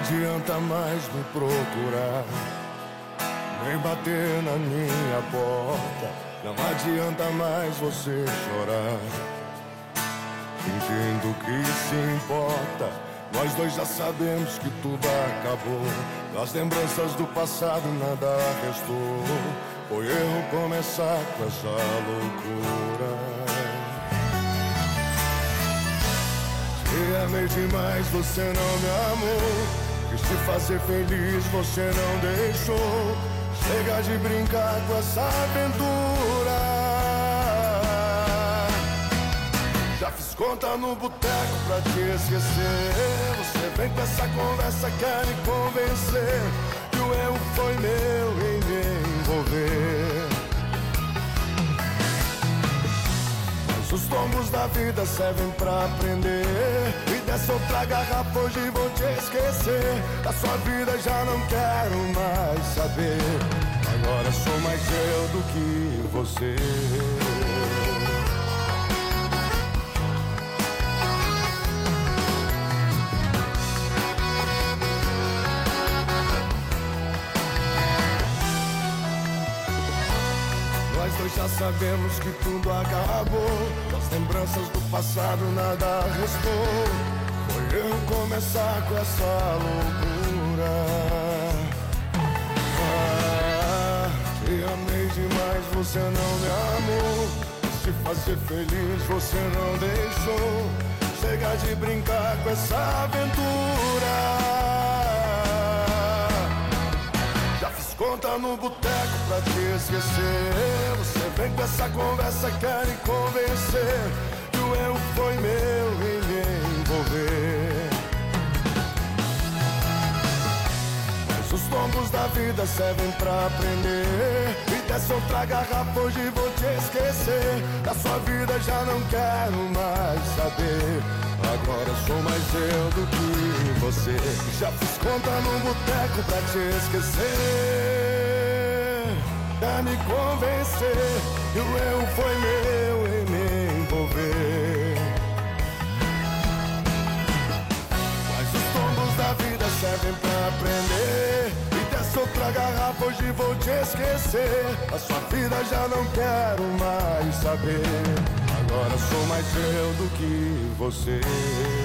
adianta mais me procurar, nem bater na minha porta. Não adianta mais você chorar, fingindo que se importa. Nós dois já sabemos que tudo acabou. Das lembranças do passado nada restou. Foi erro começar com essa loucura. Te amei demais, você não me amou. Quis te fazer feliz, você não deixou. Chega de brincar com essa aventura. Já fiz conta no boteco pra te esquecer. Você vem com essa conversa, quer me convencer que o erro foi meu em me envolver. Mas os tombos da vida servem pra aprender. E dessa outra garrafa hoje vou te esquecer. Da sua vida já não quero mais saber. Agora sou mais eu do que você. Nós dois já sabemos que tudo acabou. Das lembranças do passado nada restou. Foi eu começar com essa loucura. Te amei demais, você não me amou. Quis te fazer feliz, você não deixou. Chega de brincar com essa aventura. Já fiz conta no boteco pra te esquecer. Você vem com essa conversa, quer me convencer que o erro foi meu em me envolver. Mas os tombos da vida servem pra aprender. E dessa outra garrafa hoje vou te esquecer. Da sua vida já não quero mais saber. Agora sou mais eu do que você. Já fiz conta no boteco pra te esquecer. Pra me convencer que o erro foi meu em me envolver. Mas os tombos da vida servem pra aprender. E dessa outra garrafa hoje vou te esquecer. A sua vida já não quero mais saber. Agora sou mais eu do que você.